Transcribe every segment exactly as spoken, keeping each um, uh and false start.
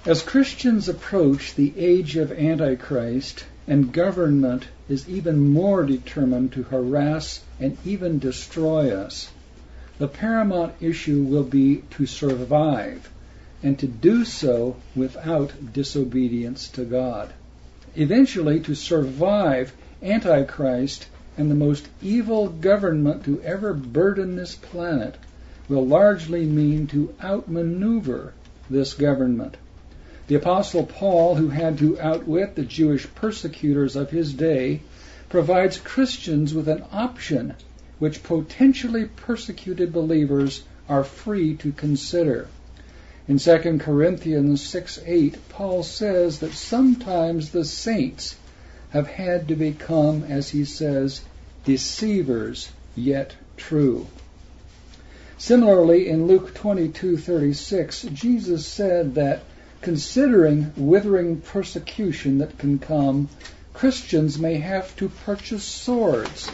As Christians approach the age of Antichrist, and government is even more determined to harass and even destroy us, the paramount issue will be to survive, and to do so without disobedience to God. Eventually, to survive Antichrist and the most evil government to ever burden this planet will largely mean to outmaneuver this government. The Apostle Paul, who had to outwit the Jewish persecutors of his day, provides Christians with an option which potentially persecuted believers are free to consider. In Second Corinthians six eight, Paul says that sometimes the saints have had to become, as he says, deceivers, yet true. Similarly, in Luke twenty-two thirty-six, Jesus said that considering withering persecution that can come, Christians may have to purchase swords.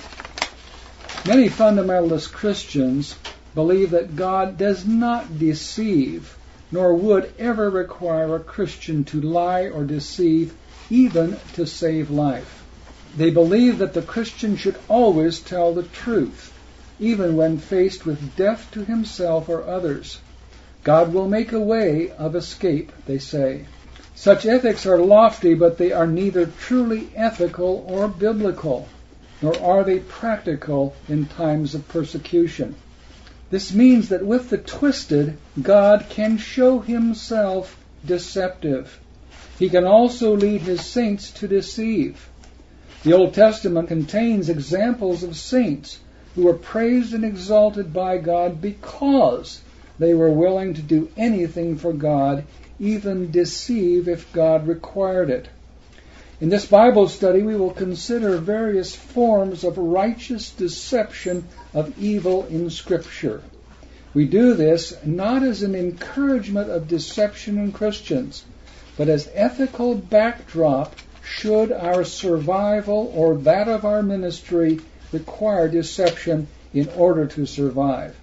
Many fundamentalist Christians believe that God does not deceive, nor would ever require a Christian to lie or deceive, even to save life. They believe that the Christian should always tell the truth, even when faced with death to himself or others. God will make a way of escape, they say. Such ethics are lofty, but they are neither truly ethical or biblical, nor are they practical in times of persecution. This means that with the twisted, God can show himself deceptive. He can also lead his saints to deceive. The Old Testament contains examples of saints who were praised and exalted by God because they were willing to do anything for God, even deceive if God required it. In this Bible study, we will consider various forms of righteous deception of evil in Scripture. We do this not as an encouragement of deception in Christians, but as ethical backdrop should our survival or that of our ministry require deception in order to survive.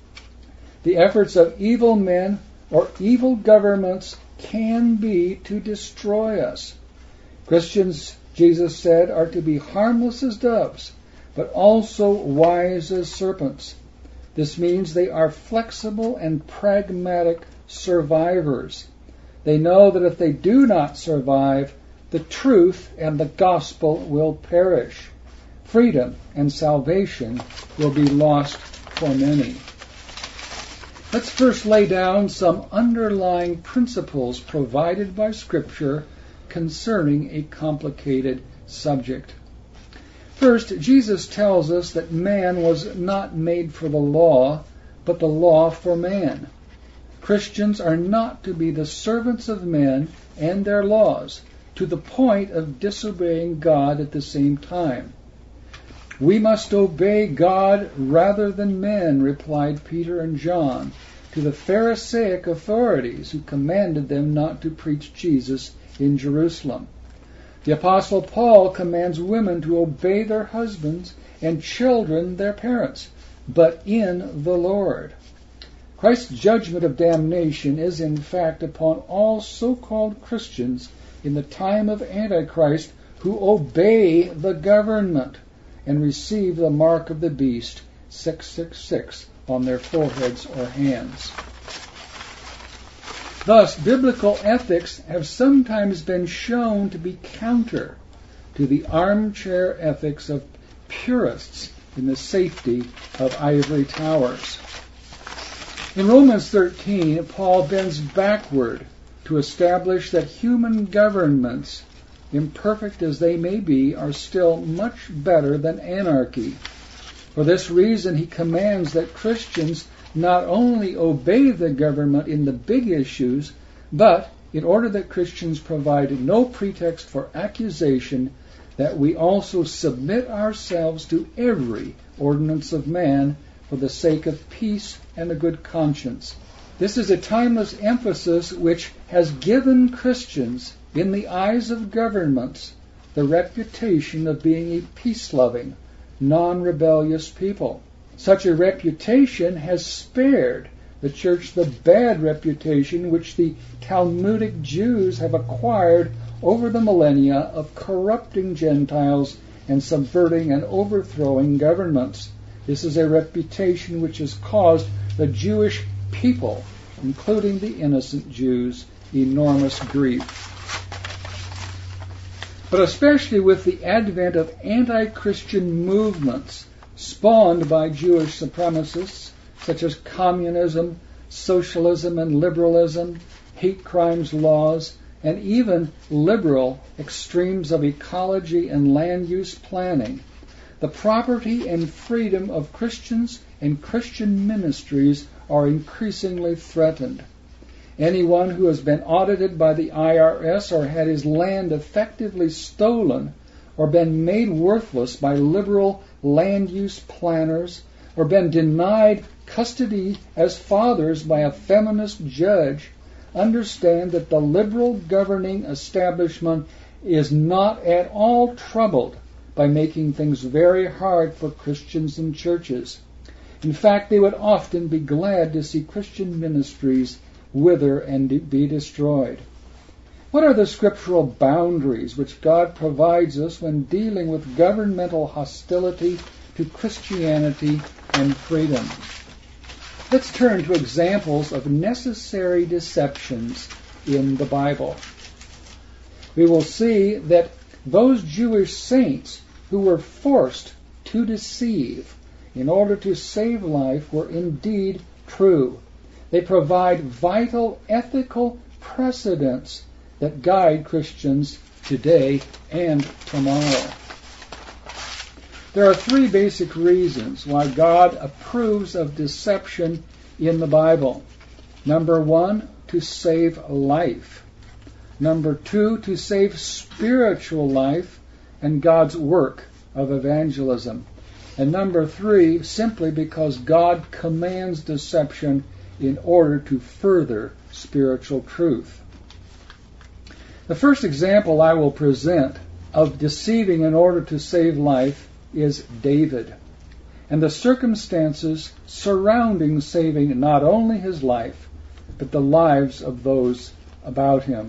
The efforts of evil men or evil governments can be to destroy us. Christians, Jesus said, are to be harmless as doves, but also wise as serpents. This means they are flexible and pragmatic survivors. They know that if they do not survive, the truth and the gospel will perish. Freedom and salvation will be lost for many. Let's first lay down some underlying principles provided by Scripture concerning a complicated subject. First, Jesus tells us that man was not made for the law, but the law for man. Christians are not to be the servants of men and their laws, to the point of disobeying God at the same time. We must obey God rather than men, replied Peter and John to the Pharisaic authorities who commanded them not to preach Jesus in Jerusalem. The Apostle Paul commands women to obey their husbands and children their parents, but in the Lord. Christ's judgment of damnation is in fact upon all so-called Christians in the time of Antichrist who obey the government and receive the mark of the beast, six six six, on their foreheads or hands. Thus, biblical ethics have sometimes been shown to be counter to the armchair ethics of purists in the safety of ivory towers. In Romans thirteen, Paul bends backward to establish that human governments, imperfect as they may be, are still much better than anarchy. For this reason, he commands that Christians not only obey the government in the big issues, but, in order that Christians provide no pretext for accusation, that we also submit ourselves to every ordinance of man for the sake of peace and a good conscience. This is a timeless emphasis which has given Christians, in the eyes of governments, the reputation of being a peace-loving, non-rebellious people. Such a reputation has spared the church the bad reputation which the Talmudic Jews have acquired over the millennia of corrupting Gentiles and subverting and overthrowing governments. This is a reputation which has caused the Jewish people, including the innocent Jews, enormous grief. But especially with the advent of anti-Christian movements spawned by Jewish supremacists, such as communism, socialism and liberalism, hate crimes laws, and even liberal extremes of ecology and land use planning, the property and freedom of Christians and Christian ministries are increasingly threatened. Anyone who has been audited by the I R S or had his land effectively stolen or been made worthless by liberal land use planners or been denied custody as fathers by a feminist judge understand that the liberal governing establishment is not at all troubled by making things very hard for Christians and churches. In fact, they would often be glad to see Christian ministries wither and be destroyed. What are the scriptural boundaries which God provides us when dealing with governmental hostility to Christianity and freedom? Let's turn to examples of necessary deceptions in the Bible. We will see that those Jewish saints who were forced to deceive in order to save life were indeed true. They provide vital ethical precedents that guide Christians today and tomorrow. There are three basic reasons why God approves of deception in the Bible. Number one, to save life. Number two, to save spiritual life and God's work of evangelism. And number three, simply because God commands deception in order to further spiritual truth. The first example I will present of deceiving in order to save life is David, and the circumstances surrounding saving not only his life, but the lives of those about him.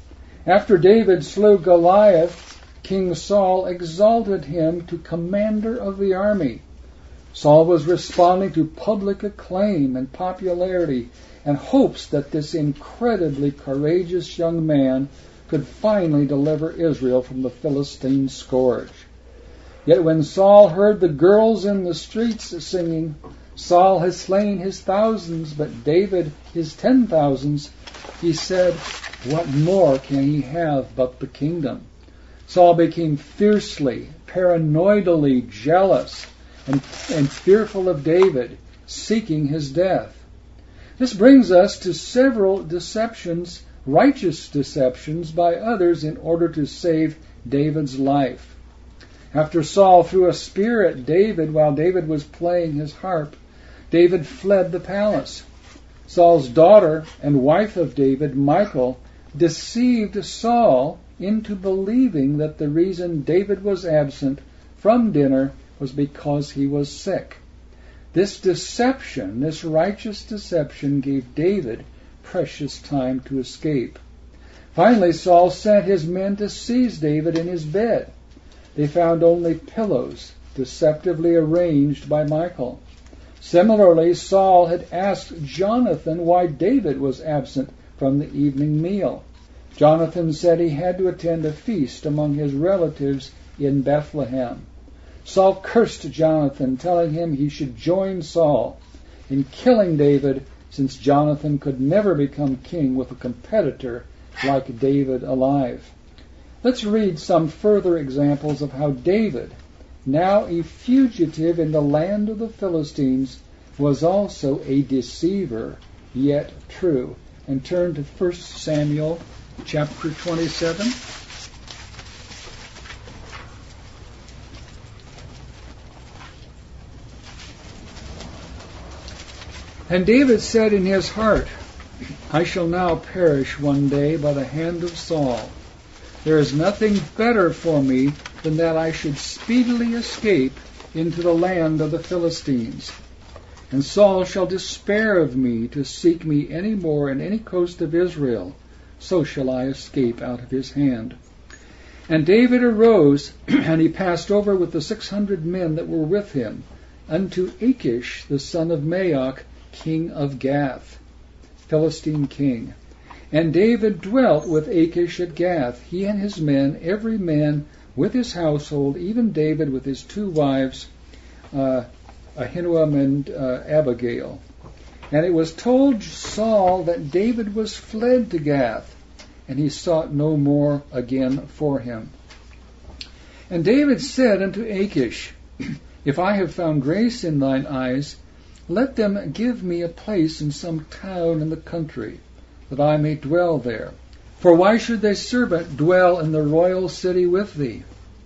After David slew Goliath, King Saul exalted him to commander of the army. Saul was responding to public acclaim and popularity and hopes that this incredibly courageous young man could finally deliver Israel from the Philistine scourge. Yet when Saul heard the girls in the streets singing, "Saul has slain his thousands, but David his ten thousands," he said, "What more can he have but the kingdom?" Saul became fiercely, paranoidally jealous and, and fearful of David, seeking his death. This brings us to several deceptions, righteous deceptions by others in order to save David's life. After Saul threw a spear at David while David was playing his harp, David fled the palace. Saul's daughter and wife of David, Michal, deceived Saul into believing that the reason David was absent from dinner was because he was sick. This deception, this righteous deception, gave David precious time to escape. Finally, Saul sent his men to seize David in his bed. They found only pillows, deceptively arranged by Michal. Similarly, Saul had asked Jonathan why David was absent from the evening meal. Jonathan said he had to attend a feast among his relatives in Bethlehem. Saul cursed Jonathan, telling him he should join Saul in killing David, since Jonathan could never become king with a competitor like David alive. Let's read some further examples of how David, now a fugitive in the land of the Philistines, was also a deceiver, yet true. And turn to First Samuel chapter twenty-seven. And David said in his heart, "I shall now perish one day by the hand of Saul. There is nothing better for me than that I should speedily escape into the land of the Philistines." And Saul shall despair of me to seek me any more in any coast of Israel. So shall I escape out of his hand. And David arose, and he passed over with the six hundred men that were with him, unto Achish, the son of Maoch, king of Gath, Philistine king. And David dwelt with Achish at Gath, he and his men, every man with his household, even David with his two wives, uh, Ahinoam and uh, Abigail. And it was told Saul that David was fled to Gath, and he sought no more again for him. And David said unto Achish, If I have found grace in thine eyes, let them give me a place in some town in the country, that I may dwell there. For why should thy servant dwell in the royal city with thee?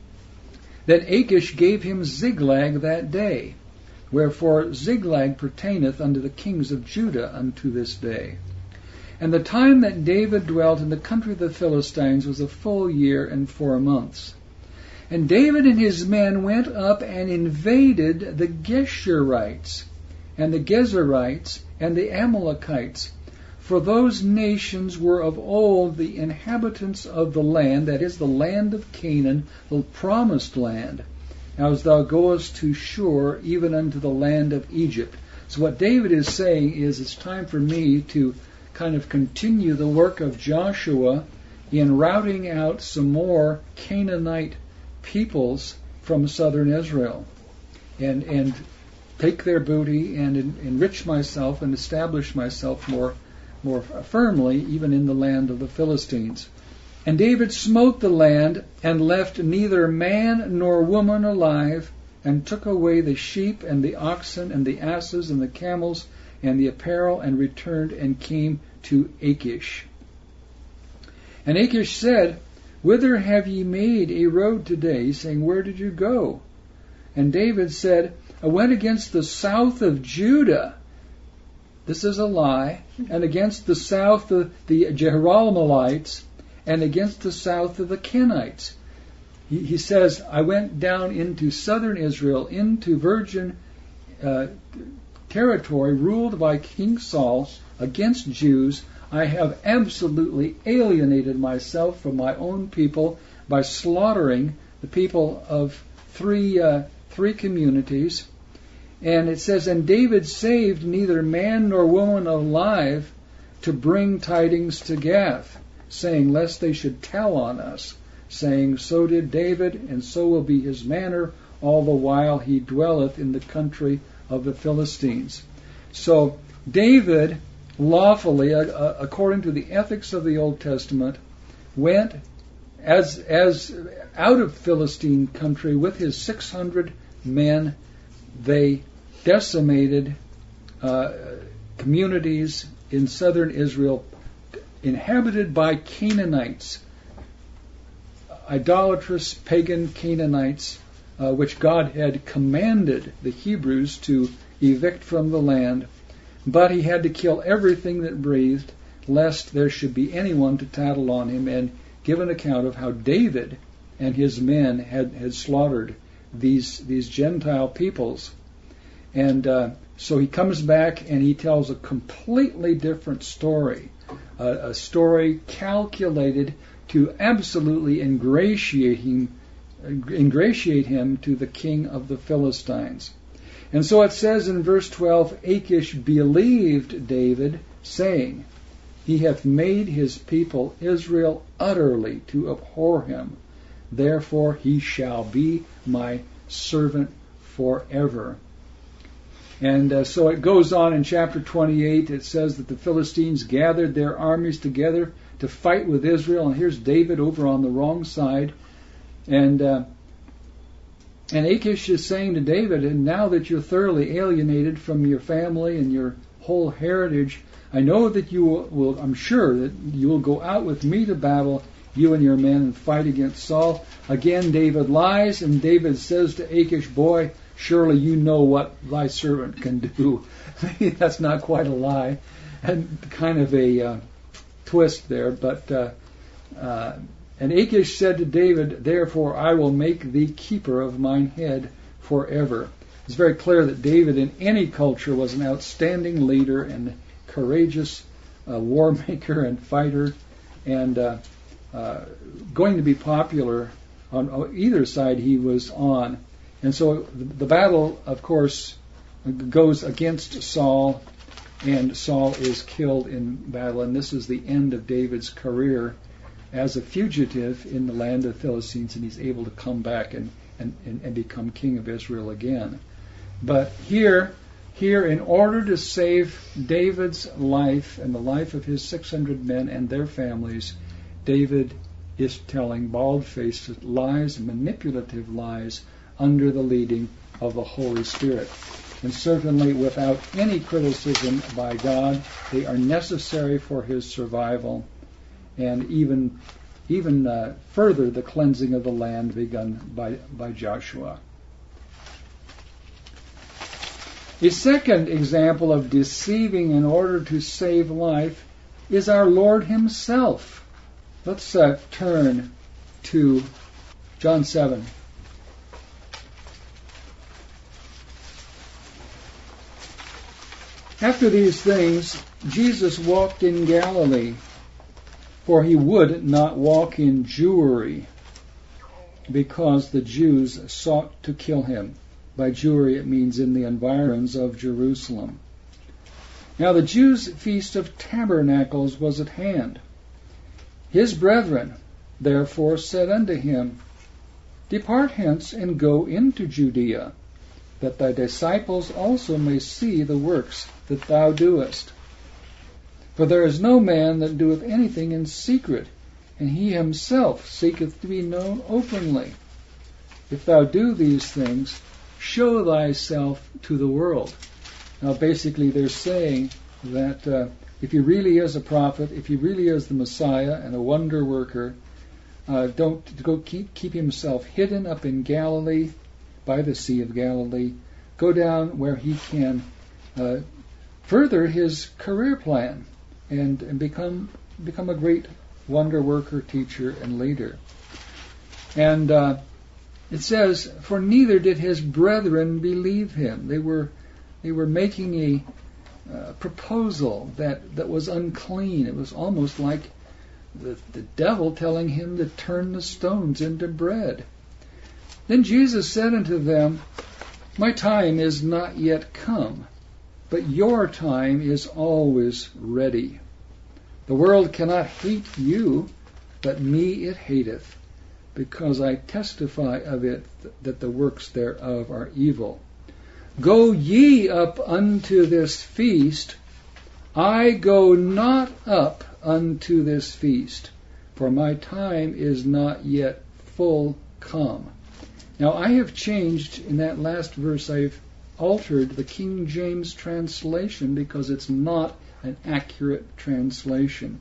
Then Achish gave him Ziklag that day. Wherefore Ziklag pertaineth unto the kings of Judah unto this day. And the time that David dwelt in the country of the Philistines was a full year and four months. And David and his men went up and invaded the Geshurites, and the Gezerites, and the Amalekites. For those nations were of old the inhabitants of the land, that is, the land of Canaan, the promised land, as thou goest to Shur, even unto the land of Egypt. So what David is saying is, it's time for me to kind of continue the work of Joshua in routing out some more Canaanite peoples from southern Israel, and and take their booty and en- enrich myself and establish myself more more firmly even in the land of the Philistines. And David smote the land, and left neither man nor woman alive, and took away the sheep and the oxen and the asses and the camels and the apparel, and returned and came to Achish. And Achish said, Whither have ye made a road today? Saying, Where did you go? And David said, I went against the south of Judah. This is a lie. And against the south of the Jerahmeelites, and against the south of the Kenites. He, he says, I went down into southern Israel, into virgin uh, territory ruled by King Saul, against Jews. I have absolutely alienated myself from my own people by slaughtering the people of three uh, three communities. And it says, And David saved neither man nor woman alive to bring tidings to Gath, saying, Lest they should tell on us, saying, So did David, and so will be his manner, all the while he dwelleth in the country of the Philistines. So David lawfully, uh, according to the ethics of the Old Testament, went as as out of Philistine country with his six hundred men. They decimated uh, communities in southern Israel inhabited by Canaanites, idolatrous pagan Canaanites, uh, which God had commanded the Hebrews to evict from the land. But he had to kill everything that breathed, lest there should be anyone to tattle on him and give an account of how David and his men had, had slaughtered these these Gentile peoples. And uh, so he comes back and he tells a completely different story, uh, a story calculated to absolutely ingratiate him, ingratiate him to the king of the Philistines. And so it says in verse twelve, Achish believed David, saying, He hath made his people Israel utterly to abhor him. Therefore he shall be my servant forever. And uh, so it goes on in chapter twenty-eight. It says that the Philistines gathered their armies together to fight with Israel. And here's David over on the wrong side. And uh, and Achish is saying to David, and now that you're thoroughly alienated from your family and your whole heritage, I know that you will, will I'm sure that you will go out with me to battle, you and your men, and fight against Saul. Again, David lies, and David says to Achish, Boy, surely you know what thy servant can do. That's not quite a lie, and kind of a uh, twist there. But uh, uh, and Achish said to David, Therefore I will make thee keeper of mine head forever. It's very clear that David in any culture was an outstanding leader and courageous uh, war maker and fighter, and uh, uh, going to be popular on either side he was on. And so the, the battle, of course, goes against Saul, and Saul is killed in battle, and this is the end of David's career as a fugitive in the land of the Philistines, and he's able to come back and, and, and, and become king of Israel again. But here, here, in order to save David's life and the life of his six hundred men and their families, David is telling bald-faced lies, manipulative lies, under the leading of the Holy Spirit. And certainly without any criticism by God, they are necessary for his survival, and even even uh, further the cleansing of the land begun by, by Joshua. A second example of deceiving in order to save life is our Lord himself. Let's uh, turn to John seven. After these things, Jesus walked in Galilee, for he would not walk in Jewry, because the Jews sought to kill him. By Jewry it means in the environs of Jerusalem. Now the Jews' feast of tabernacles was at hand. His brethren therefore said unto him, Depart hence and go into Judea, that thy disciples also may see the works that thou doest. For there is no man that doeth anything in secret, and he himself seeketh to be known openly. If thou do these things, show thyself to the world. Now basically they're saying that uh, if he really is a prophet, if he really is the Messiah and a wonder worker, uh, don't go keep keep himself hidden up in Galilee, by the Sea of Galilee. Go down where he can uh, further his career plan and, and become become a great wonder worker, teacher, and leader. And uh, it says, for neither did his brethren believe him. They were they were making a uh, proposal that, that was unclean. It was almost like the, the devil telling him to turn the stones into bread. Then Jesus said unto them, My time is not yet come, but your time is always ready. The world cannot hate you, but me it hateth, because I testify of it that the works thereof are evil. Go ye up unto this feast. I go not up unto this feast, for my time is not yet full come. Now I have changed, in that last verse, I've altered the King James translation because it's not an accurate translation.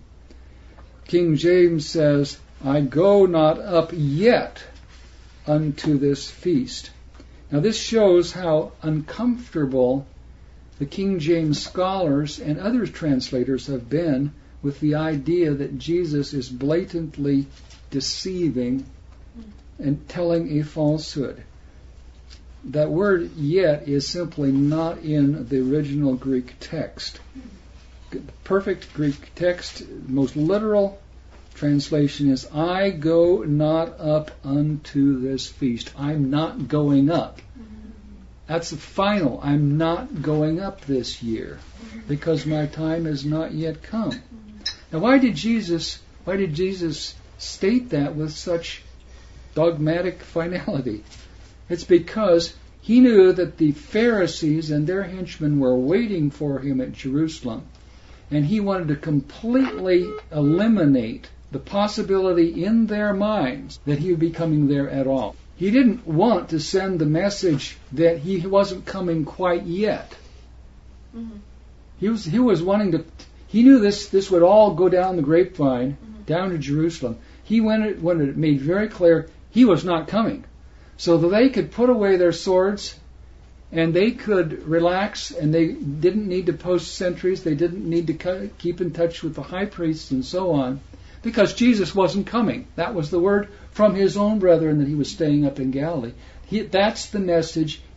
King James says, I go not up yet unto this feast. Now this shows how uncomfortable the King James scholars and other translators have been with the idea that Jesus is blatantly deceiving and telling a falsehood. That word yet is simply not in the original Greek text. The perfect Greek text, most literal translation is, I go not up unto this feast. I'm not going up. That's the final. I'm not going up this year because my time has not yet come. Now why did Jesus why did Jesus state that with such dogmatic finality? It's because he knew that the Pharisees and their henchmen were waiting for him at Jerusalem, and he wanted to completely eliminate the possibility in their minds that he would be coming there at all. He didn't want to send the message that he wasn't coming quite yet. Mm-hmm. He was he was wanting to. He knew this this would all go down the grapevine, mm-hmm. down to Jerusalem. He wanted wanted it made very clear he was not coming, so that they could put away their swords, and they could relax, and they didn't need to post sentries. They didn't need to keep in touch with the high priests and so on, because Jesus wasn't coming. That was the word from his own brethren that he was staying up in Galilee. He, that's the message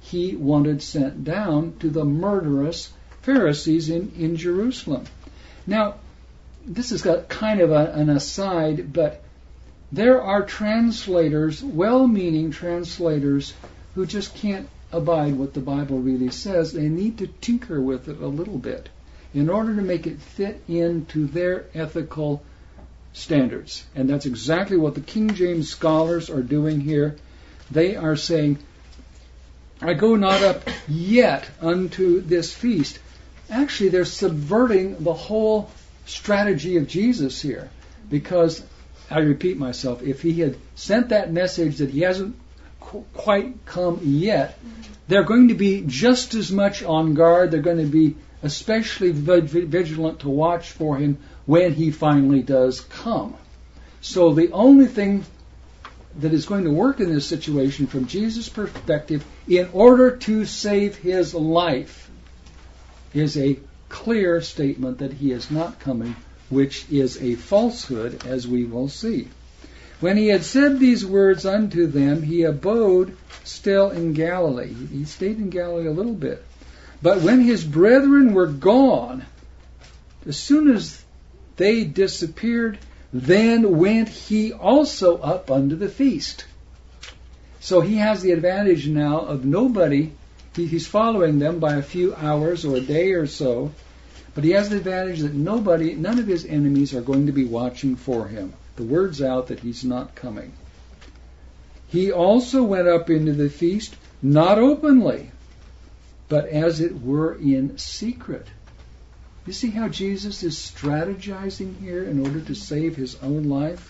he wanted sent down to the murderous Pharisees in, in Jerusalem. Now, this is got kind of a, an aside, but there are translators, well-meaning translators, who just can't abide what the Bible really says. They need to tinker with it a little bit in order to make it fit into their ethical standards. And that's exactly what the King James scholars are doing here. They are saying, I go not up yet unto this feast. Actually, they're subverting the whole strategy of Jesus here. Because, I repeat myself, if he had sent that message that he hasn't qu- quite come yet, they're going to be just as much on guard. They're going to be especially vigilant to watch for him when he finally does come. So the only thing that is going to work in this situation from Jesus' perspective in order to save his life is a clear statement that he is not coming, which is a falsehood, as we will see. When he had said these words unto them, he abode still in Galilee. He stayed in Galilee a little bit. But when his brethren were gone, as soon as they disappeared, then went he also up unto the feast. So he has the advantage now of nobody. He, he's following them by a few hours or a day or so. But he has the advantage that nobody, none of his enemies are going to be watching for him. The word's out that he's not coming. He also went up into the feast, not openly, but as it were in secret. You see how Jesus is strategizing here in order to save his own life?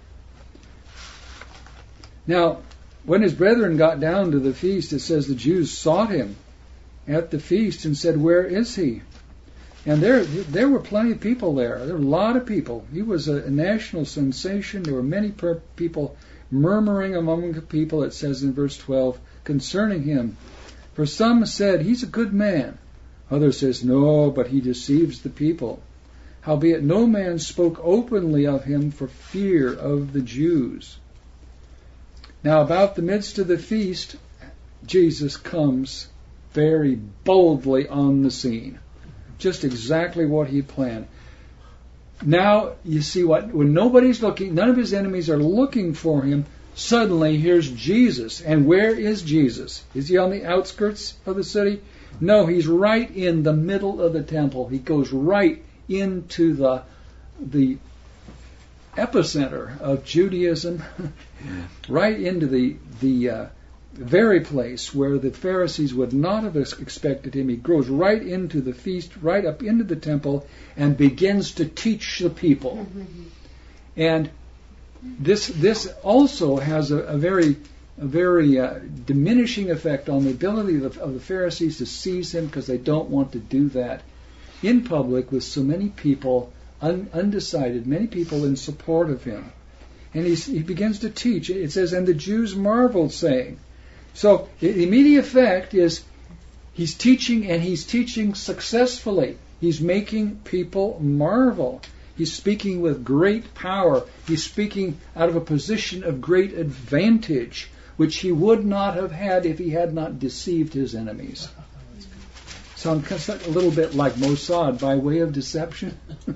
Now, when his brethren got down to the feast, it says the Jews sought him at the feast and said, where is he? And there there were plenty of people there. There were a lot of people. He was a, a national sensation. There were many per- people murmuring among the people, it says in verse twelve, concerning him. For some said, he's a good man. Others says, no, but he deceives the people. Howbeit no man spoke openly of him for fear of the Jews. Now about the midst of the feast, Jesus comes very boldly on the scene. Just exactly what he planned. Now, you see what, when nobody's looking, none of his enemies are looking for him, suddenly here's Jesus. And where is Jesus? Is he on the outskirts of the city? No, he's right in the middle of the temple. He goes right into the the epicenter of Judaism, right into the the uh, very place where the Pharisees would not have expected him. He goes right into the feast, right up into the temple, and begins to teach the people. And this this also has a, a very a very uh, diminishing effect on the ability of the, of the Pharisees to seize him, because they don't want to do that in public with so many people un, undecided, many people in support of him. And he's, he begins to teach. It says, and the Jews marveled, saying. So the immediate effect is he's teaching, and he's teaching successfully. He's making people marvel. He's speaking with great power. He's speaking out of a position of great advantage, which he would not have had if he had not deceived his enemies. Sounds a little bit like Mossad by way of deception.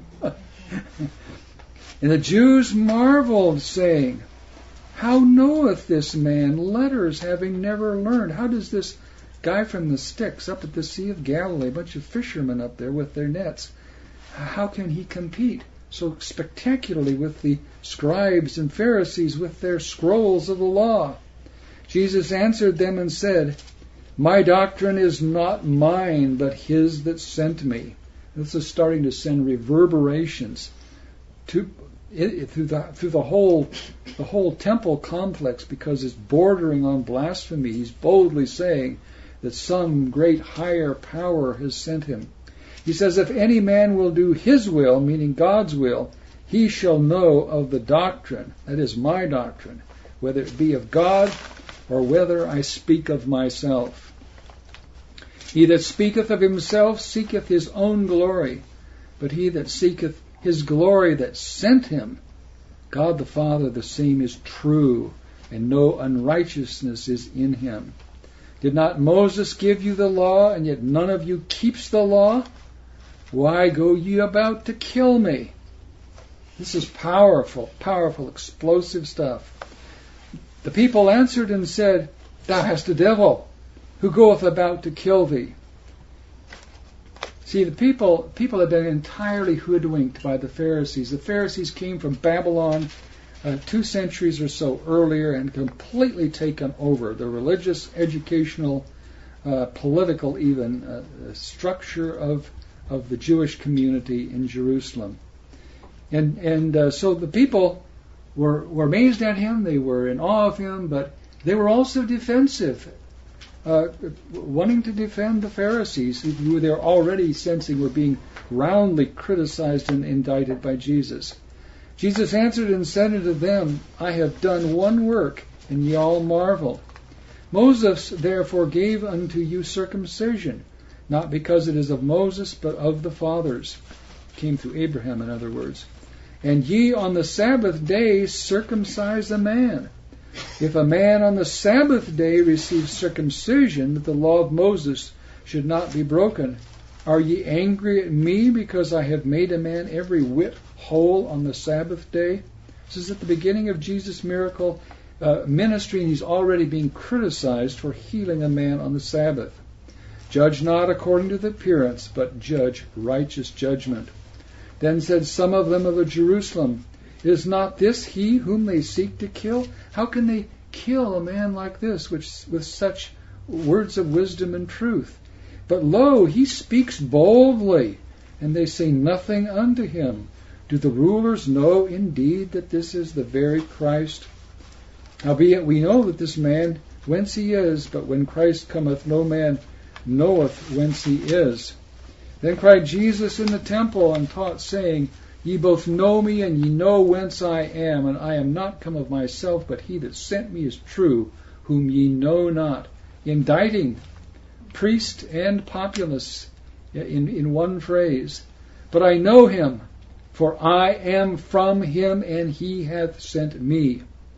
And the Jews marveled, saying, how knoweth this man letters, having never learned? How does this guy from the sticks up at the Sea of Galilee, a bunch of fishermen up there with their nets, how can he compete so spectacularly with the scribes and Pharisees with their scrolls of the law? Jesus answered them and said, my doctrine is not mine, but his that sent me. This is starting to send reverberations to it, through the through the whole the whole temple complex, because it's bordering on blasphemy. He's boldly saying that some great higher power has sent him. He says, if any man will do his will, meaning God's will, he shall know of the doctrine, that is my doctrine, whether it be of God or whether I speak of myself. He that speaketh of himself seeketh his own glory, but he that seeketh his glory that sent him, God the Father, the same is true, and no unrighteousness is in him. Did not Moses give you the law, and yet none of you keeps the law? Why go ye about to kill me? This is powerful, powerful, explosive stuff. The people answered and said, Thou hast a devil, who goeth about to kill thee. See, the people people have been entirely hoodwinked by the Pharisees. The Pharisees came from Babylon uh, two centuries or so earlier and completely taken over the religious, educational, uh, political even uh, structure of of the Jewish community in Jerusalem. And and uh, so the people were, were amazed at him, they were in awe of him, but they were also defensive, uh, wanting to defend the Pharisees, who they were already sensing were being roundly criticized and indicted by Jesus. Jesus answered and said unto them, I have done one work, and ye all marvel. Moses therefore gave unto you circumcision, not because it is of Moses, but of the fathers. Came through Abraham, in other words. And ye on the Sabbath day circumcise a man. If a man on the Sabbath day receives circumcision, that the law of Moses should not be broken, are ye angry at me because I have made a man every whit whole on the Sabbath day? This is at the beginning of Jesus' miracle uh, ministry, and he's already being criticized for healing a man on the Sabbath. Judge not according to the appearance, but judge righteous judgment. Then said some of them of Jerusalem, Is not this he whom they seek to kill? How can they kill a man like this, which with such words of wisdom and truth? But lo, he speaks boldly, and they say nothing unto him. Do the rulers know indeed that this is the very Christ? Howbeit we know that this man whence he is, but when Christ cometh, no man knoweth whence he is. Then cried Jesus in the temple and taught, saying, Ye both know me, and ye know whence I am, and I am not come of myself, but he that sent me is true, whom ye know not. Indicting priest and populace in, in one phrase. But I know him, for I am from him, and he hath sent me.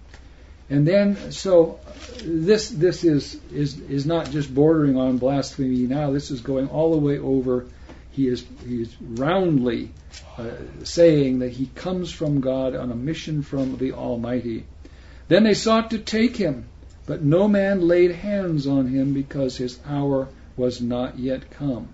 And then, so this this is is is not just bordering on blasphemy now. This is going all the way over. He is he is roundly uh, saying that he comes from God on a mission from the Almighty. Then they sought to take him, but no man laid hands on him, because his hour was not yet come.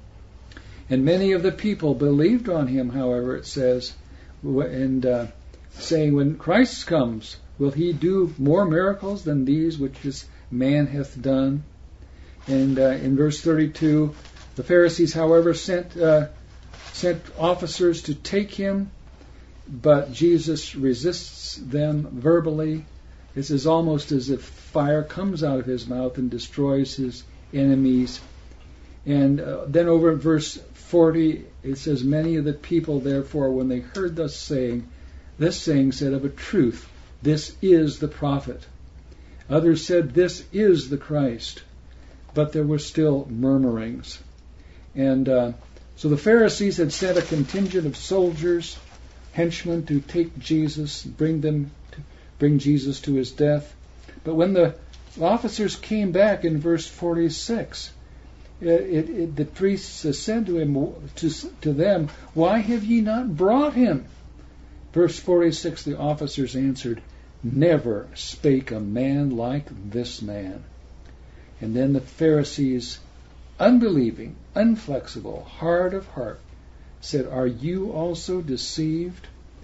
And many of the people believed on him, however, it says, and uh, saying, When Christ comes, will he do more miracles than these which this man hath done? And uh, in verse thirty-two, the Pharisees, however, sent uh, sent officers to take him, but Jesus resists them verbally. This is almost as if fire comes out of his mouth and destroys his enemies. And uh, then over in verse forty, it says, Many of the people, therefore, when they heard thus saying, this saying said, Of a truth, this is the prophet. Others said, This is the Christ. But there were still murmurings. And uh, so the Pharisees had sent a contingent of soldiers, henchmen, to take Jesus, bring them, to bring Jesus to his death. But when the officers came back in verse forty-six, it, it, it, the priests said to him, to, to them, Why have ye not brought him? Verse forty-six, the officers answered, Never spake a man like this man. And then the Pharisees, unbelieving, inflexible, hard of heart, said, Are you also deceived?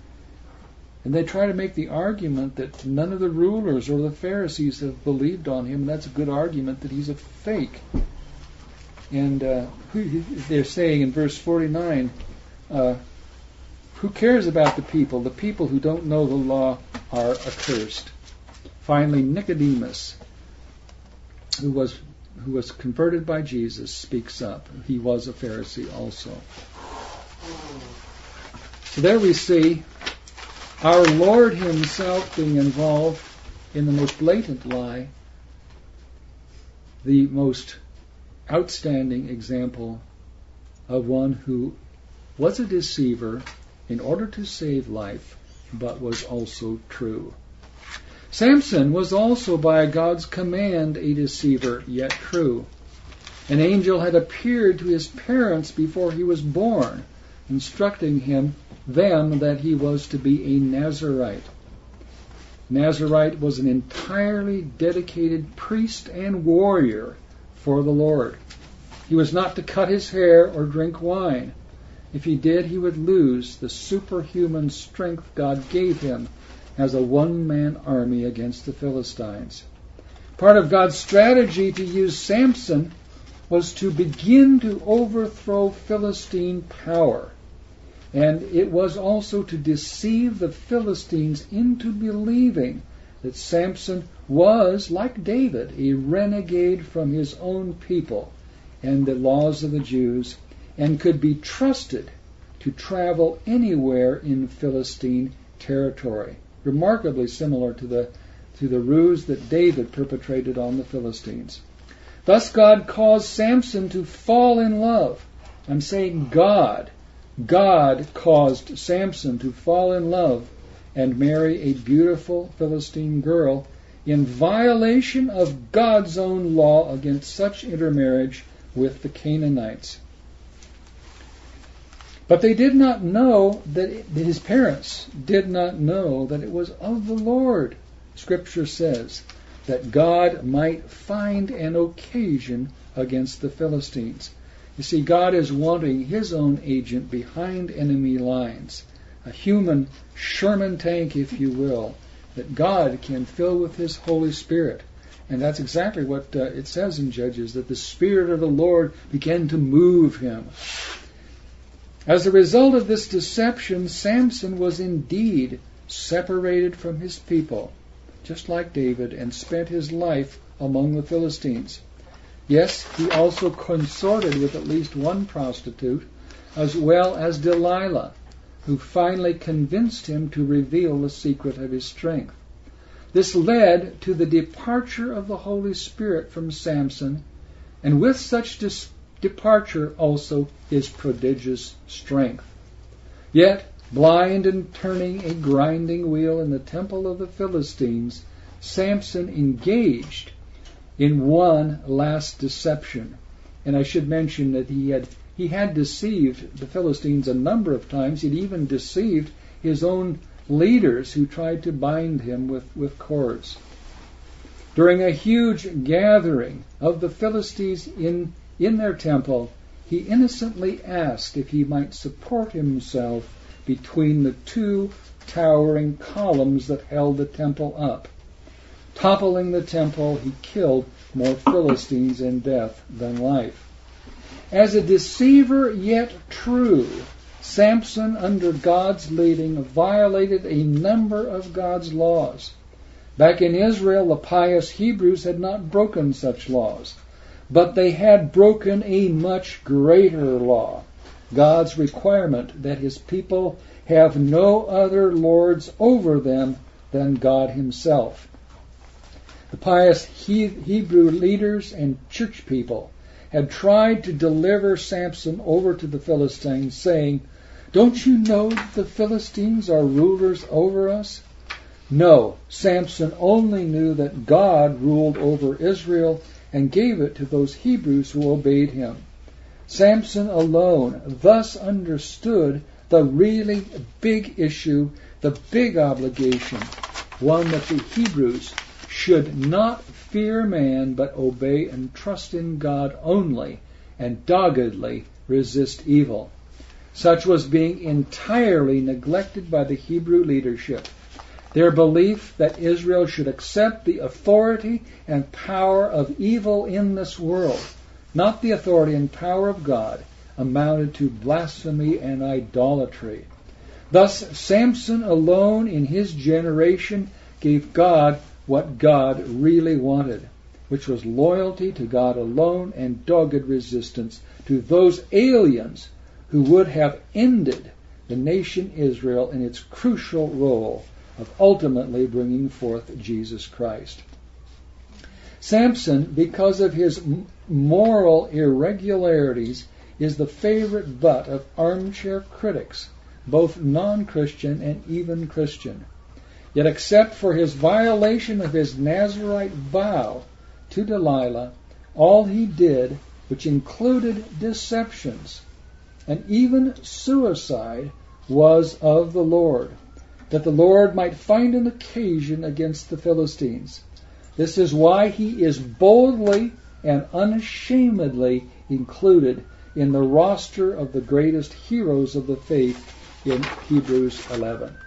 And they try to make the argument that none of the rulers or the Pharisees have believed on him, and that's a good argument that he's a fake. And uh, they're saying in verse forty-nine, uh, who cares about the people? The people who don't know the law are accursed. Finally, Nicodemus, who was who was converted by Jesus, speaks up. He was a Pharisee also. So there we see our Lord himself being involved in the most blatant lie, the most outstanding example of one who was a deceiver in order to save life, but was also true. Samson was also by God's command a deceiver, yet true. An angel had appeared to his parents before he was born, instructing him them that he was to be a Nazirite. Nazirite was an entirely dedicated priest and warrior for the Lord. He was not to cut his hair or drink wine. If he did, he would lose the superhuman strength God gave him as a one-man army against the Philistines. Part of God's strategy to use Samson was to begin to overthrow Philistine power. And it was also to deceive the Philistines into believing that Samson was, like David, a renegade from his own people and the laws of the Jews, and could be trusted to travel anywhere in Philistine territory. Remarkably similar to the, to the ruse that David perpetrated on the Philistines. Thus God caused Samson to fall in love. I'm saying God. God caused Samson to fall in love and marry a beautiful Philistine girl in violation of God's own law against such intermarriage with the Canaanites. But they did not know that it, his parents did not know that it was of the Lord. Scripture says that God might find an occasion against the Philistines. You see, God is wanting his own agent behind enemy lines, a human Sherman tank, if you will, that God can fill with his Holy Spirit. And that's exactly what uh, it says in Judges, that the Spirit of the Lord began to move him. As a result of this deception, Samson was indeed separated from his people, just like David, and spent his life among the Philistines. Yes, he also consorted with at least one prostitute, as well as Delilah, who finally convinced him to reveal the secret of his strength. This led to the departure of the Holy Spirit from Samson, and with such dis- departure also his prodigious strength. Yet, blind and turning a grinding wheel in the temple of the Philistines, Samson engaged in one last deception. And I should mention that he had he had deceived the Philistines a number of times. He'd even deceived his own leaders who tried to bind him with, with cords. During a huge gathering of the Philistines in, in their temple, he innocently asked if he might support himself between the two towering columns that held the temple up. Toppling the temple, he killed more Philistines in death than life. As a deceiver yet true, Samson, under God's leading, violated a number of God's laws. Back in Israel, the pious Hebrews had not broken such laws, but they had broken a much greater law, God's requirement that his people have no other lords over them than God himself. The pious Hebrew leaders and church people had tried to deliver Samson over to the Philistines, saying, "Don't you know that the Philistines are rulers over us?" No, Samson only knew that God ruled over Israel and gave it to those Hebrews who obeyed him. Samson alone thus understood the really big issue, the big obligation, one that the Hebrews should not fear man, but obey and trust in God only, and doggedly resist evil. Such was being entirely neglected by the Hebrew leadership. Their belief that Israel should accept the authority and power of evil in this world, not the authority and power of God, amounted to blasphemy and idolatry. Thus, Samson alone in his generation gave God what God really wanted, which was loyalty to God alone and dogged resistance to those aliens who would have ended the nation Israel in its crucial role of ultimately bringing forth Jesus Christ. Samson, because of his moral irregularities, is the favorite butt of armchair critics, both non-Christian and even Christian. Yet except for his violation of his Nazirite vow to Delilah, all he did, which included deceptions and even suicide, was of the Lord, that the Lord might find an occasion against the Philistines. This is why he is boldly and unashamedly included in the roster of the greatest heroes of the faith in Hebrews eleven.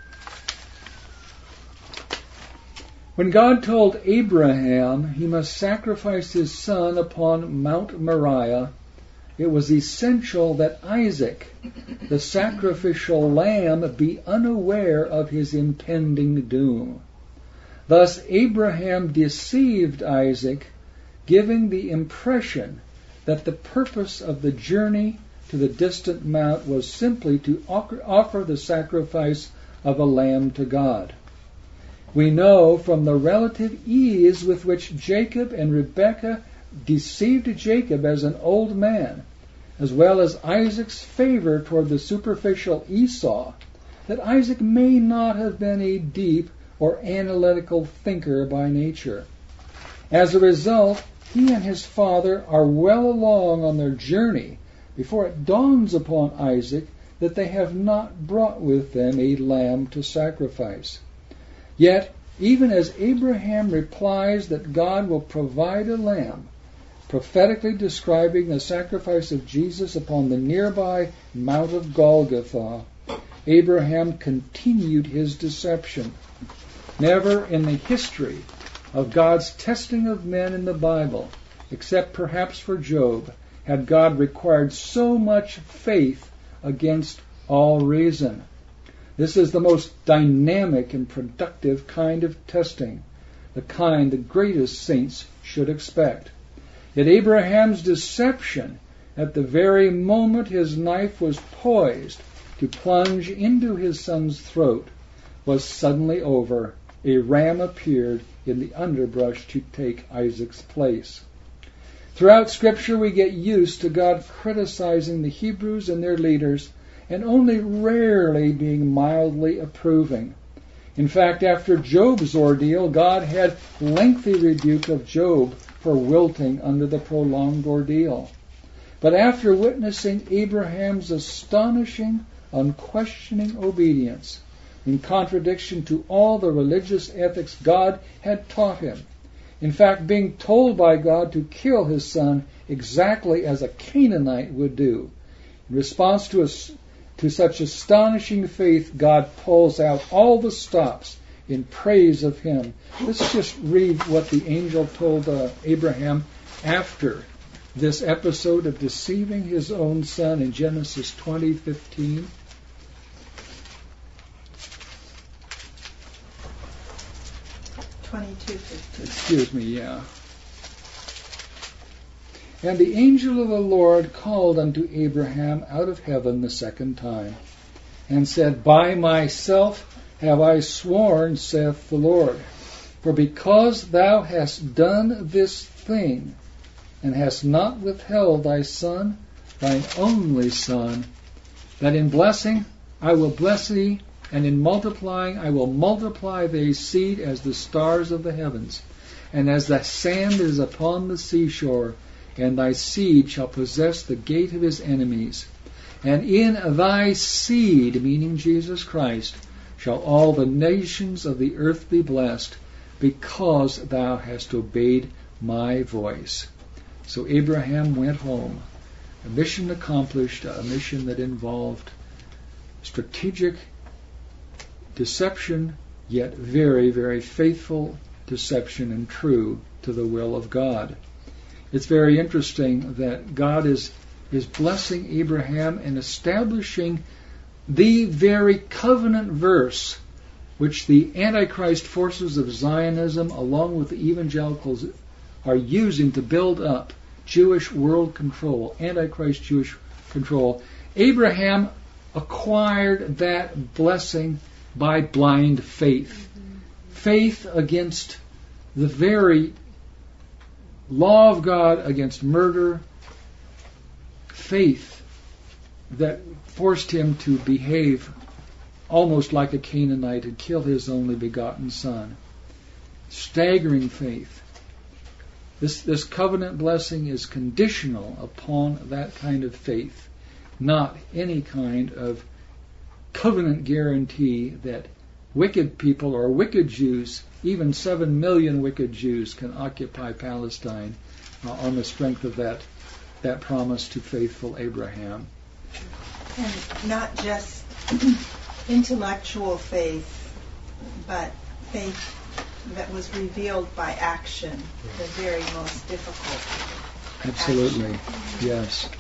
When God told Abraham he must sacrifice his son upon Mount Moriah, it was essential that Isaac, the sacrificial lamb, be unaware of his impending doom. Thus Abraham deceived Isaac, giving the impression that the purpose of the journey to the distant mount was simply to offer the sacrifice of a lamb to God. We know from the relative ease with which Jacob and Rebekah deceived Jacob as an old man, as well as Isaac's favor toward the superficial Esau, that Isaac may not have been a deep or analytical thinker by nature. As a result, he and his father are well along on their journey before it dawns upon Isaac that they have not brought with them a lamb to sacrifice. Yet, even as Abraham replies that God will provide a lamb, prophetically describing the sacrifice of Jesus upon the nearby Mount of Golgotha, Abraham continued his deception. Never in the history of God's testing of men in the Bible, except perhaps for Job, had God required so much faith against all reason. This is the most dynamic and productive kind of testing, the kind the greatest saints should expect. Yet Abraham's deception, at the very moment his knife was poised to plunge into his son's throat, was suddenly over. A ram appeared in the underbrush to take Isaac's place. Throughout Scripture we get used to God criticizing the Hebrews and their leaders, and only rarely being mildly approving. In fact, after Job's ordeal, God had lengthy rebuke of Job for wilting under the prolonged ordeal. But after witnessing Abraham's astonishing, unquestioning obedience, in contradiction to all the religious ethics God had taught him, in fact, being told by God to kill his son exactly as a Canaanite would do, in response to a To such astonishing faith, God pulls out all the stops in praise of him. Let's just read what the angel told uh, Abraham after this episode of deceiving his own son in Genesis twenty fifteen. twenty-two fifteen. Excuse me, yeah. And the angel of the Lord called unto Abraham out of heaven the second time, and said, By myself have I sworn, saith the Lord, for because thou hast done this thing, and hast not withheld thy son, thine only son, that in blessing I will bless thee, and in multiplying I will multiply thy seed as the stars of the heavens, and as the sand that is upon the seashore, and thy seed shall possess the gate of his enemies. And in thy seed, meaning Jesus Christ, shall all the nations of the earth be blessed, because thou hast obeyed my voice. So Abraham went home, a mission accomplished, a mission that involved strategic deception, yet very, very faithful deception and true to the will of God. It's very interesting that God is, is blessing Abraham and establishing the very covenant verse which the Antichrist forces of Zionism, along with the evangelicals, are using to build up Jewish world control, Antichrist Jewish control. Abraham acquired that blessing by blind faith. Mm-hmm. Faith against the very law of God, against murder, faith that forced him to behave almost like a Canaanite, had killed his only begotten son. Staggering faith. This, this covenant blessing is conditional upon that kind of faith, not any kind of covenant guarantee that wicked people or wicked Jews, even seven million wicked Jews, can occupy Palestine uh, on the strength of that, that promise to faithful Abraham. And not just intellectual faith, but faith that was revealed by action, the very most difficult. Absolutely, action. Yes.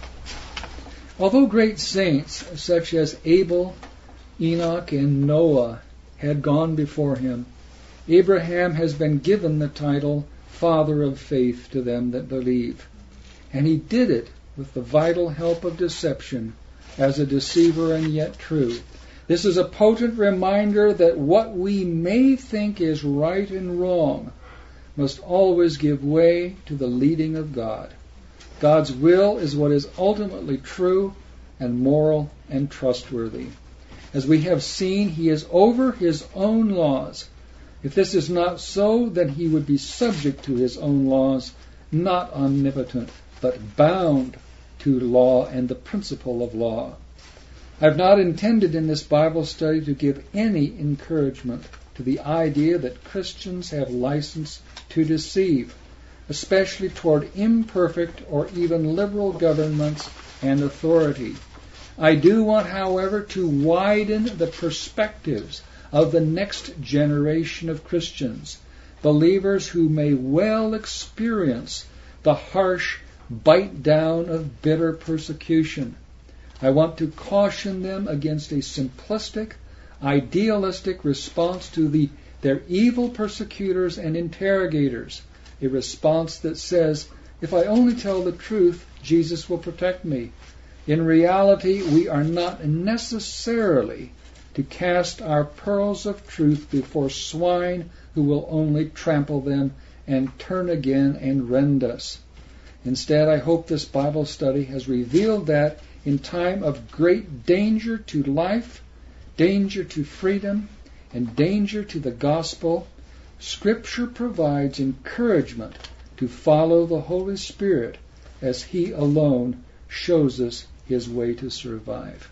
Although great saints such as Abel, Enoch, and Noah had gone before him, Abraham has been given the title Father of Faith to them that believe. And he did it with the vital help of deception, as a deceiver and yet true. This is a potent reminder that what we may think is right and wrong must always give way to the leading of God. God's will is what is ultimately true and moral and trustworthy. As we have seen, he is over his own laws. If this is not so, then he would be subject to his own laws, not omnipotent, but bound to law and the principle of law. I've not intended in this Bible study to give any encouragement to the idea that Christians have license to deceive, especially toward imperfect or even liberal governments and authority. I do want, however, to widen the perspectives of the next generation of Christians, believers who may well experience the harsh bite down of bitter persecution. I want to caution them against a simplistic, idealistic response to the, their evil persecutors and interrogators, a response that says, if I only tell the truth, Jesus will protect me. In reality, we are not necessarily to cast our pearls of truth before swine who will only trample them and turn again and rend us. Instead, I hope this Bible study has revealed that in time of great danger to life, danger to freedom, and danger to the gospel, Scripture provides encouragement to follow the Holy Spirit as He alone shows us His way to survive.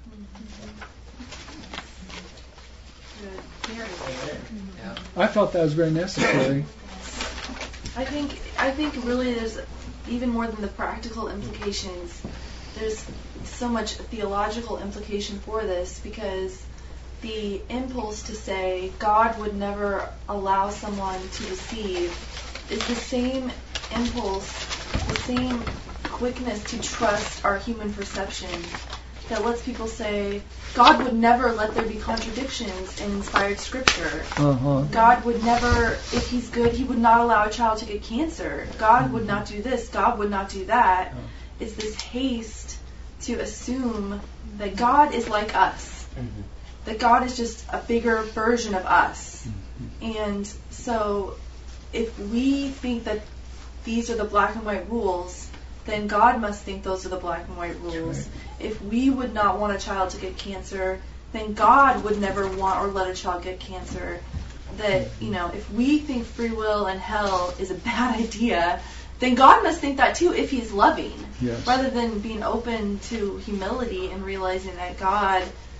I thought that was very necessary. I think I think really there's even more than the practical implications. There's so much theological implication for this, because the impulse to say God would never allow someone to deceive is the same impulse, the same quickness to trust our human perception that lets people say God would never let there be contradictions in inspired scripture. Uh-huh. God would never, if He's good, He would not allow a child to get cancer. God mm-hmm. would not do this. God would not do that. Oh. It's this haste to assume that God is like us. Mm-hmm. That God is just a bigger version of us. Mm-hmm. And so if we think that these are the black and white rules, then God must think those are the black and white rules. Right. If we would not want a child to get cancer, then God would never want or let a child get cancer. That, you know, if we think free will and hell is a bad idea, then God must think that too if He's loving. Yes. Rather than being open to humility and realizing that God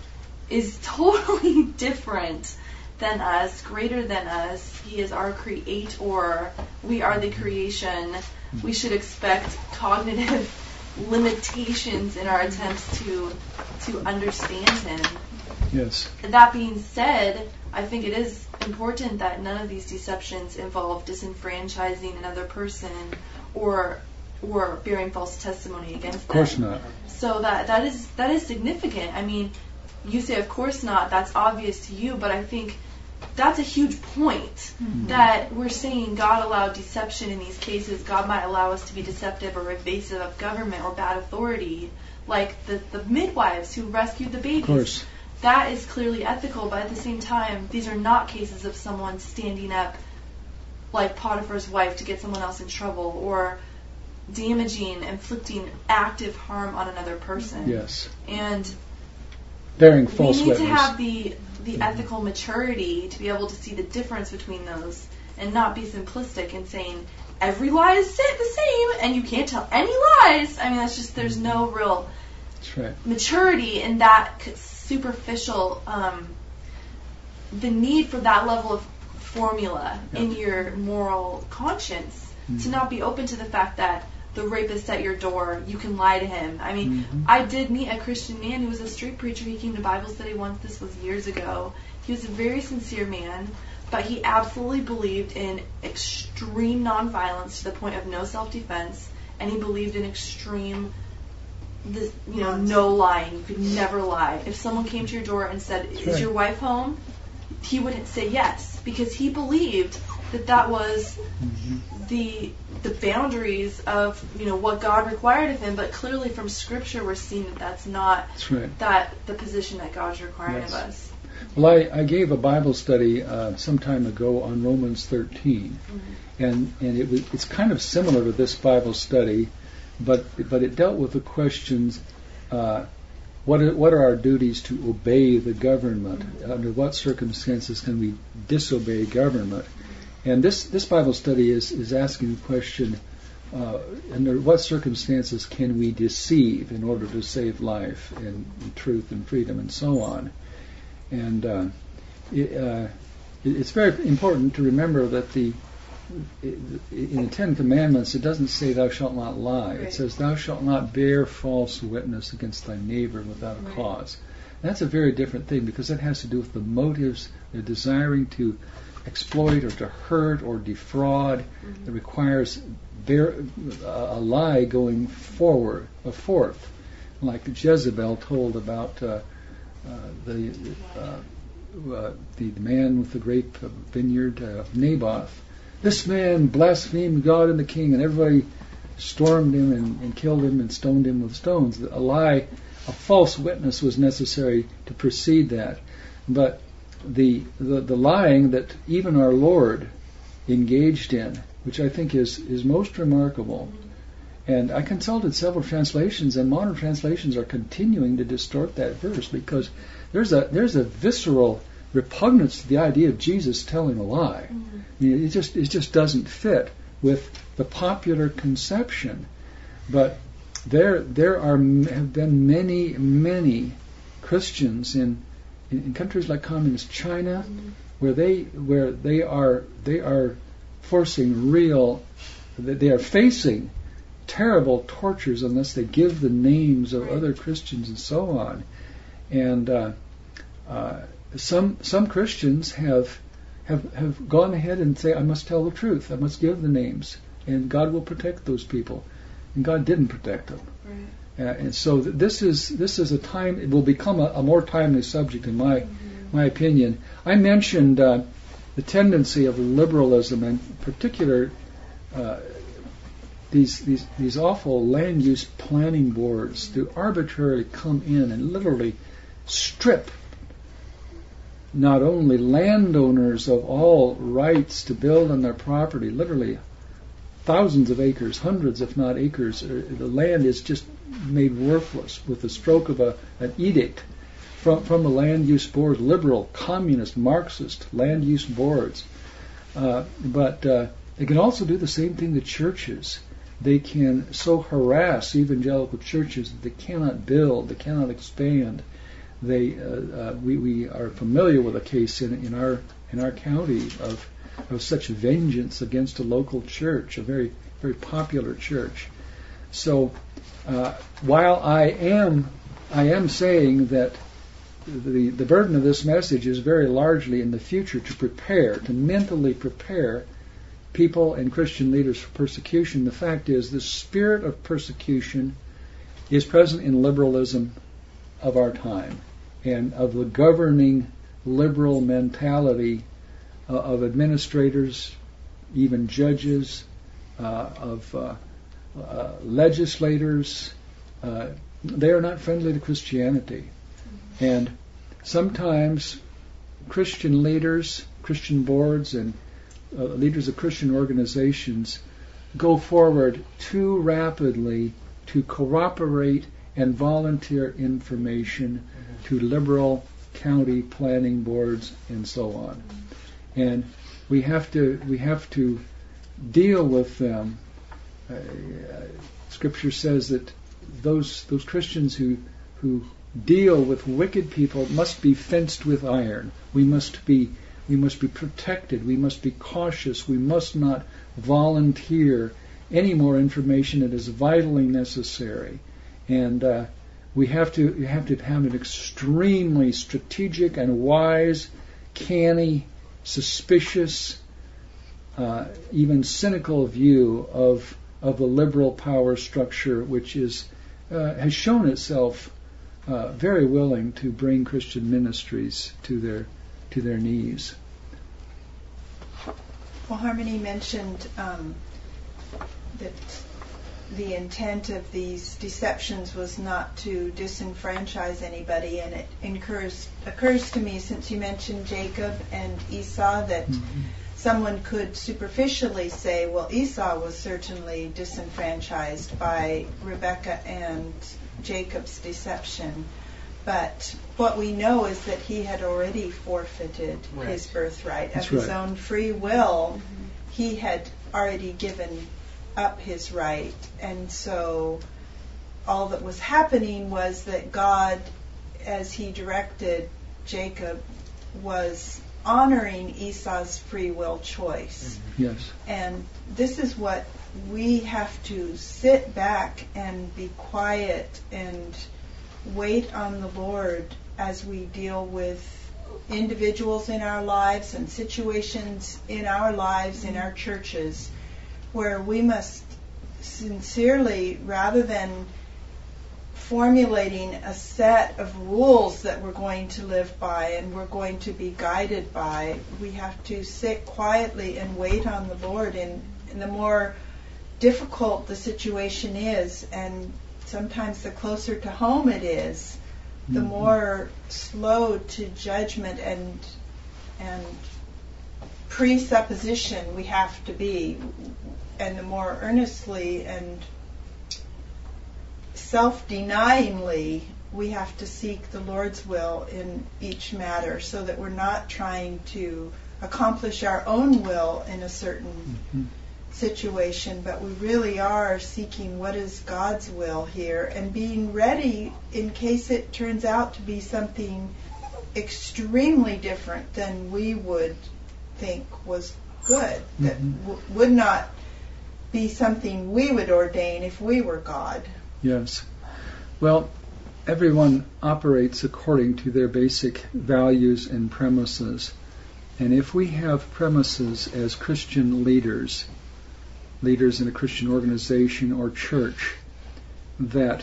is totally different than us, greater than us. He is our creator. We are the creation. We should expect cognitive limitations in our attempts to to understand Him. Yes. That being said, I think it is important that none of these deceptions involve disenfranchising another person or or bearing false testimony against them. Of course not. So that that is that is significant. I mean, you say of course not, that's obvious to you, but I think that's a huge point, mm-hmm. that we're saying God allowed deception in these cases. God might allow us to be deceptive or evasive of government or bad authority, like the, the midwives who rescued the babies. Of course. That is clearly ethical, but at the same time, these are not cases of someone standing up like Potiphar's wife to get someone else in trouble or damaging, inflicting active harm on another person. Yes. And bearing false we need witness. to have the the mm-hmm. ethical maturity to be able to see the difference between those and not be simplistic and saying every lie is the same and you can't tell any lies. I mean, that's just, there's no real that's right. maturity in that superficial, um, the need for that level of formula yep. in your moral conscience mm-hmm. to not be open to the fact that the rapist at your door, you can lie to him. I mean, mm-hmm. I did meet a Christian man who was a street preacher. He came to Bible study once. This was years ago. He was a very sincere man, but he absolutely believed in extreme nonviolence to the point of no self-defense, and he believed in extreme, this, you know, no lying. You could never lie. If someone came to your door and said, "Is right. your wife home?" he would say yes, because he believed that that was mm-hmm. the the boundaries of, you know, what God required of him. But clearly from Scripture we're seeing that that's not that's right. that the position that God's requiring yes. of us. Well, I, I gave a Bible study uh, some time ago on Romans thirteen, mm-hmm. and and it was it's kind of similar to this Bible study, but but it dealt with the questions. Uh, What are, what are our duties to obey the government? Mm-hmm. Under what circumstances can we disobey government? And this, this Bible study is, is asking the question, uh, under what circumstances can we deceive in order to save life and, and truth and freedom and so on? And uh, it, uh, it, it's very important to remember that the in the Ten Commandments, it doesn't say thou shalt not lie. Right. It says thou shalt not bear false witness against thy neighbor without a right. cause. That's a very different thing, because it has to do with the motives. They're desiring to exploit or to hurt or defraud. Mm-hmm. It requires bear, uh, a lie going forward, uh, forth, like Jezebel told about uh, uh, the, uh, uh, the man with the grape vineyard, uh, Naboth. This man blasphemed God and the king, and everybody stormed him and, and killed him and stoned him with stones. A lie, a false witness was necessary to precede that. But the, the the lying that even our Lord engaged in, which I think is, is most remarkable, and I consulted several translations, and modern translations are continuing to distort that verse, because there's a there's a visceral repugnance to the idea of Jesus telling a lie. Mm-hmm. I mean, it just it just doesn't fit with the popular conception. But there there are have been many many Christians in in, in countries like communist China, mm-hmm. where they where they are they are forcing real they are facing terrible tortures unless they give the names of right. other Christians and so on. And uh, uh, Some some Christians have, have have gone ahead and say, I must tell the truth, I must give the names, and God will protect those people, and God didn't protect them. Right. Uh, and so th- this is this is a time, it will become a, a more timely subject in my mm-hmm. my opinion. I mentioned uh, the tendency of liberalism, and in particular uh, these these these awful land use planning boards to arbitrarily come in and literally strip not only landowners of all rights to build on their property, literally thousands of acres, hundreds if not acres, the land is just made worthless with the stroke of a, an edict from, from the land use board, liberal, communist, Marxist land use boards. Uh, but uh, they can also do the same thing to churches. They can so harass evangelical churches that they cannot build, they cannot expand. They, uh, uh, we, we are familiar with a case in, in our in our county of of such vengeance against a local church, a very very popular church. So, uh, while I am I am saying that the the burden of this message is very largely in the future to prepare, to mentally prepare people and Christian leaders for persecution. The fact is, the spirit of persecution is present in liberalism of our time, and of the governing liberal mentality uh, of administrators, even judges, uh, of uh, uh, legislators. Uh, they are not friendly to Christianity. Mm-hmm. And sometimes Christian leaders, Christian boards, and uh, leaders of Christian organizations go forward too rapidly to cooperate and volunteer information mm-hmm. to liberal county planning boards, and so on. And we have to we have to deal with them. Uh, Scripture says that those those Christians who who deal with wicked people must be fenced with iron. We must be we must be protected. We must be cautious. We must not volunteer any more information that is vitally necessary. And uh, we have to we have to have an extremely strategic and wise, canny, suspicious, uh, even cynical view of of the liberal power structure, which is uh, has shown itself uh, very willing to bring Christian ministries to their to their knees. Well, Harmony mentioned um, that the intent of these deceptions was not to disenfranchise anybody, and it occurs occurs to me, since you mentioned Jacob and Esau, that mm-hmm. someone could superficially say, well, Esau was certainly disenfranchised by Rebekah and Jacob's deception. But what we know is that he had already forfeited right. his birthright. That's of his right. own free will, mm-hmm. he had already given up his right. And so all that was happening was that God, as he directed Jacob, was honoring Esau's free will choice. Yes. And this is what we have to sit back and be quiet and wait on the Lord as we deal with individuals in our lives and situations in our lives, in our churches, where we must sincerely, rather than formulating a set of rules that we're going to live by and we're going to be guided by, we have to sit quietly and wait on the Lord. And, and the more difficult the situation is, and sometimes the closer to home it is, the mm-hmm. more slow to judgment and and presupposition we have to be, and the more earnestly and self-denyingly we have to seek the Lord's will in each matter, so that we're not trying to accomplish our own will in a certain mm-hmm. situation, but we really are seeking what is God's will here, and being ready in case it turns out to be something extremely different than we would think was good, that mm-hmm. w- would not be something we would ordain if we were God. Yes. Well, everyone operates according to their basic values and premises. And if we have premises as Christian leaders, leaders in a Christian organization or church, that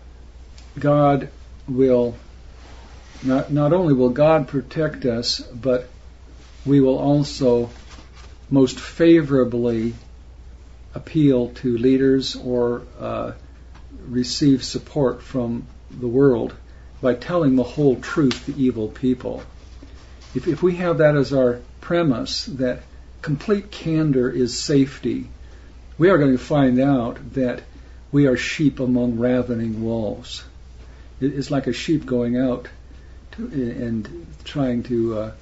God will, not, not only will God protect us, but we will also most favorably appeal to leaders or uh, receive support from the world by telling the whole truth to evil people. If, if we have that as our premise, that complete candor is safety, we are going to find out that we are sheep among ravening wolves. It, it's like a sheep going out to, and trying to uh,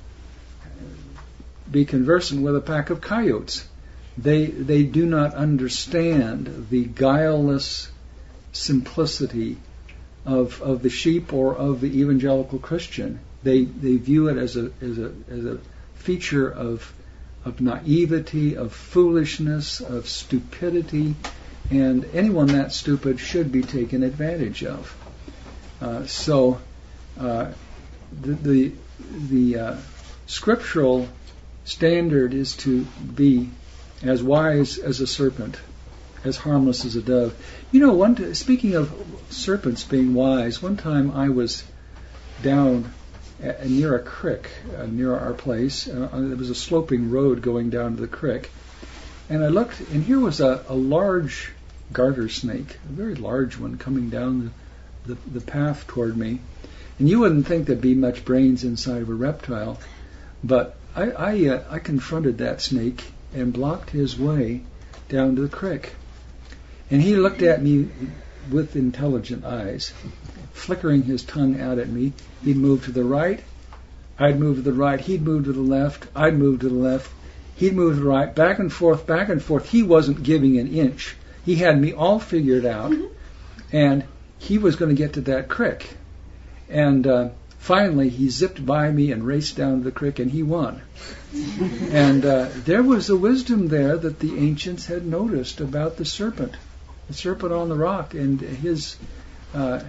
be conversant with a pack of coyotes. They they do not understand the guileless simplicity of of the sheep or of the evangelical Christian. They they view it as a as a as a feature of of naivety, of foolishness, of stupidity, and anyone that stupid should be taken advantage of. Uh, so uh, the the, the uh, scriptural standard is to be as wise as a serpent, as harmless as a dove. You know, one t- speaking of serpents being wise, one time I was down at, near a creek, uh, near our place. Uh, there was a sloping road going down to the creek, and I looked, and here was a, a large garter snake, a very large one, coming down the, the, the path toward me. And you wouldn't think there'd be much brains inside of a reptile, but I I, uh, I confronted that snake and blocked his way down to the creek. And he looked at me with intelligent eyes, flickering his tongue out at me. He'd move to the right, I'd move to the right, he'd move to the left, I'd move to the left, he'd move to the right, back and forth, back and forth. He wasn't giving an inch. He had me all figured out, and he was going to get to that creek. And uh, finally, he zipped by me and raced down to the creek, and he won. And uh, there was a wisdom there that the ancients had noticed about the serpent, the serpent on the rock, and his uh,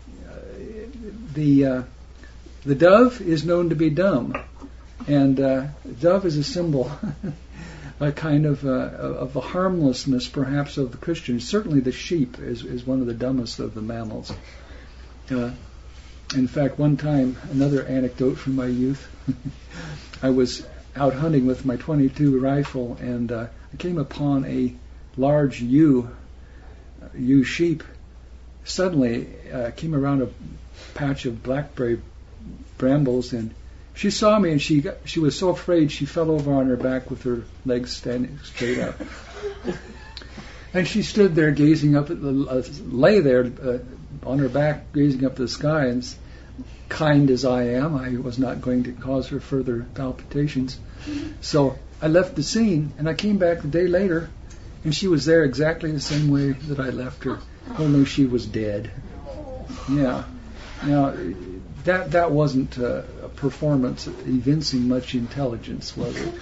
the uh, the dove is known to be dumb, and uh, dove is a symbol, a kind of uh, of the harmlessness, perhaps, of the Christians. Certainly, the sheep is is one of the dumbest of the mammals. Uh, in fact, one time, another anecdote from my youth, I was out hunting with my twenty-two rifle, and uh, I came upon a large ewe, ewe sheep. Suddenly, uh, came around a patch of blackberry brambles, and she saw me, and she got, she was so afraid she fell over on her back with her legs standing straight up. And she stood there gazing up at the, uh, lay there uh, on her back, gazing up at the sky, and kind as I am, I was not going to cause her further palpitations. So I left the scene, and I came back a day later, and she was there exactly the same way that I left her, only she was dead. Yeah. Now, that that wasn't uh, a performance evincing much intelligence, was it?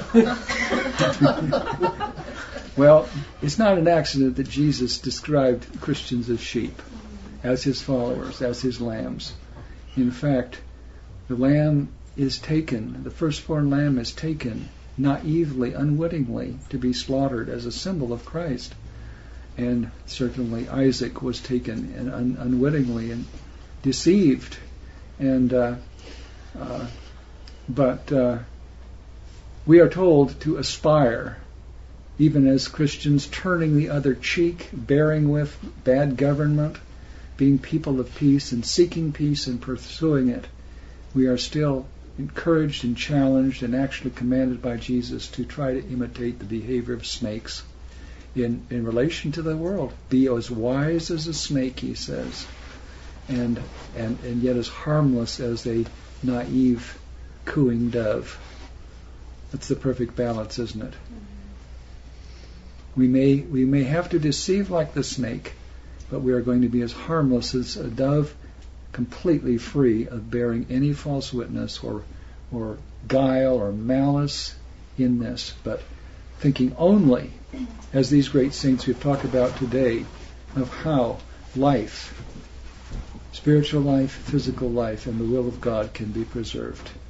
Well, it's not an accident that Jesus described Christians as sheep, as his followers, as his lambs. In fact, the lamb is taken, the firstborn lamb is taken naively, unwittingly, to be slaughtered as a symbol of Christ. And certainly Isaac was taken and un- unwittingly and deceived. And uh, uh, but uh, we are told to aspire, even as Christians, turning the other cheek, bearing with bad government, being people of peace and seeking peace and pursuing it. We are still encouraged and challenged and actually commanded by Jesus to try to imitate the behavior of snakes in, in relation to the world. Be as wise as a snake, he says, and, and, and yet as harmless as a naive, cooing dove. That's the perfect balance, isn't it? We may we may have to deceive like the snake, but we are going to be as harmless as a dove, completely free of bearing any false witness or or guile or malice in this, but thinking only, as these great saints we've talked about today, of how life, spiritual life, physical life, and the will of God can be preserved.